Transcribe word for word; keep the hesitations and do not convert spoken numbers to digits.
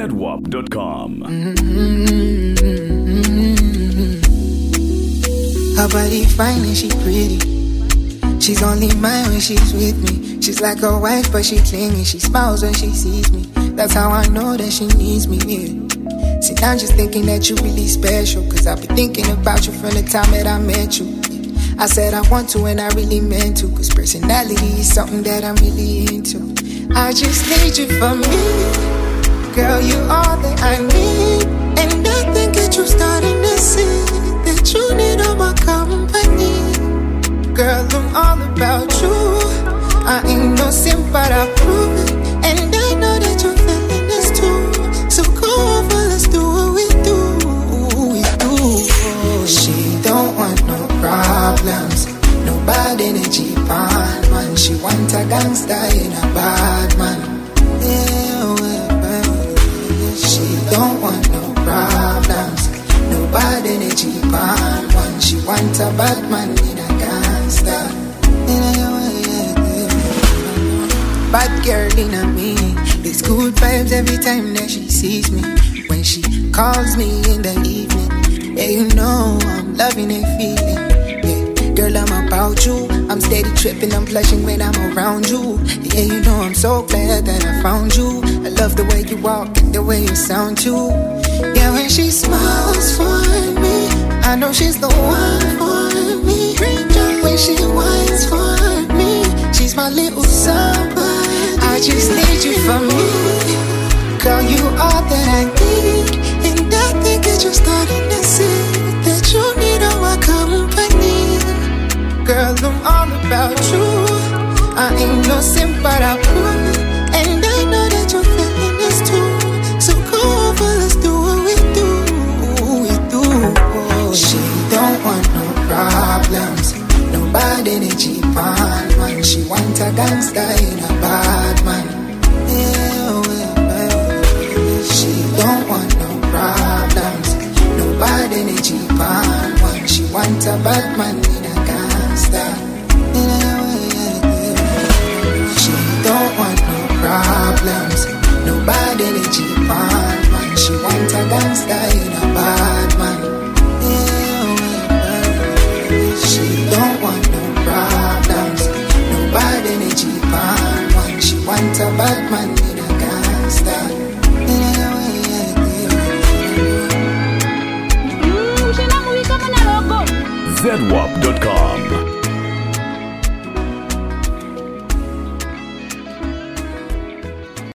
Z W A P dot com. Mm-hmm. Her body fine and she pretty. She's only mine when she's with me. She's like a wife but she clingy. She smiles when she sees me. That's how I know that she needs me, yeah. See, I'm just thinking that you're really special, cause I've been thinking about you from the time that I met you, yeah. I said I want to and I really meant to, cause personality is something that I'm really into. I just need you for me. Girl, you are that I need. And I think that you're starting to see that you need all my company. Girl, I'm all about you. I ain't no simp, but I prove it. And I know that you're feeling this too. So go over, let's do what we do. We do. She don't want no problems. No bad energy, bad man. She want a gangster in a bad man. Yeah, well, she don't want no problems. No bad energy, bad man. She want a bad man in a gangster. Bad girl in a me. There's good vibes every time that she sees me. When she calls me in the evening, yeah, you know I'm loving and feeling. Yeah, girl, I'm about you. I'm steady tripping, I'm blushing when I'm around you. Yeah, you know I'm so glad that I found you. I love the way you walk and the way you sound too. Yeah, when she smiles for me, I know she's the one for me. When she whines for me, she's my little somebody. I just need you for me. Girl, you are that I need. And I think that you're starting to see that you need all my company. Girl, I'm all about you. I ain't no simp, but I prove it. And I know that you're feeling this too. So go over, let's do what we do. We do. She don't want no problems. No bad energy, bad man. She want a gangster in a bad man. Yeah, well, well. She don't want no problems. No bad energy, bad man. She want a bad man in a gangster. She don't want no problems. No bad energy, bad man. She want a gangster in a bad man. Yeah, well, well. She don't want no problems. No bad energy, bad man. She want a bad man in a gangster. Z W A P dot com.